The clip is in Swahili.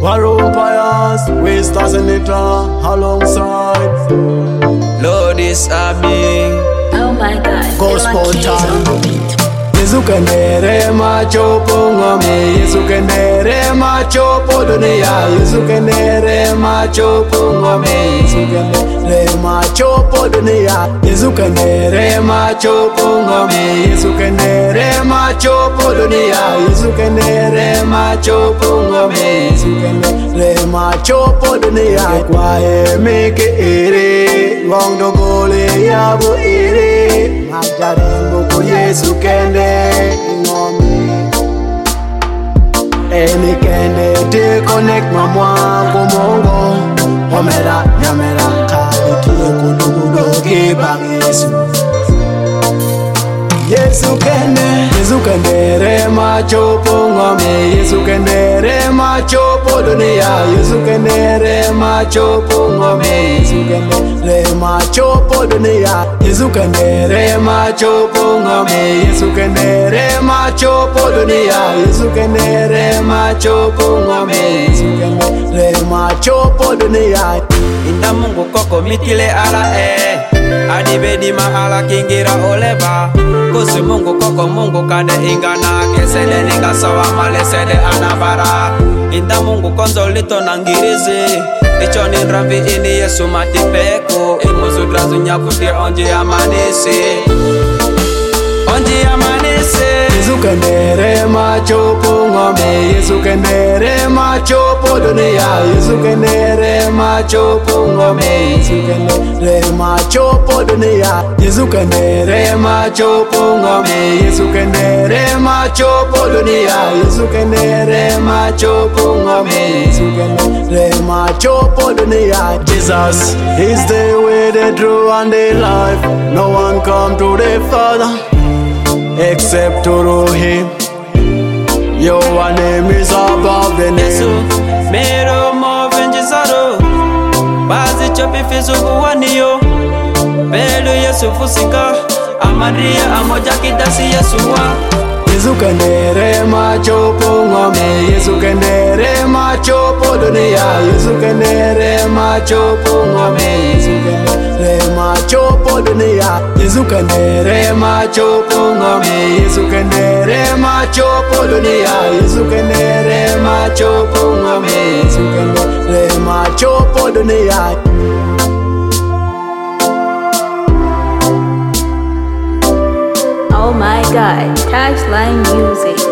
Vampires, wasters in the clan alongside Lord is me. Oh my God. gospel time. Yesu kendere machopo ngome, Yesu kendere machopo dunia, Yesu kendere machopo ngome, Yesu kendere machopo dunia, Yesu kendere machopo ngome, Yesu kendere machopo dunia, Yesu kendere machopo ngome, Yesu kendere machopo dunia. Kwa emeke ere, wong dogole yabo ere, majarengo ko Yesu kende ngome. Eni kende te connect mamwa kumongo, omera nyamera kadikie kudugudo kibang Yesu. Yesu kendere machopo ngome, Yesu kendere machopo dunia, Yesu kendere machopo ngome, Yesu kendere machopo dunia, Yesu kendere machopo ngome, Yesu kendere machopo dunia, Yesu kendere machopo ngome, Yesu kendere machopo dunia. Inda Mungu koko mitile ala adibedi ma ala kingira oleba. Kusi Mungu koko Mungu kade ingana kesede ninga sawa male sede anabara. Inda Mungu konzo lito nangirizi icho ni nrambi ini Yesu matipeko imuzu drazu nyakuti onji amanisi Yesu kendere machopo ngome, Yesu kendere machopo dunia, Yesu kendere machopo ngome, Yesu kendere machopo dunia, Yesu kendere machopo ngome, Yesu kendere machopo dunia, Yesu kendere machopo ngome, Yesu kendere machopo dunia. Jesus is the way, the truth and the life. No one come to the Father except through him. Your name is above the Yesu name. mero mo venjizaro bazi chopi fizu buwaniyo belu Yesu fusika amaria amoja kidasi Yesu wa. Yesu kendere machopo ngome, Yesu kendere machopo dunia, Yesu kendere machopo ngome, Yesu kendere machopo dunia, Yesu kendere machopo ngome, Yesu kendere machopo dunia, Yesu kendere machopo ngome, Yesu kendere machopo dunia. Oh my God. Touchline music.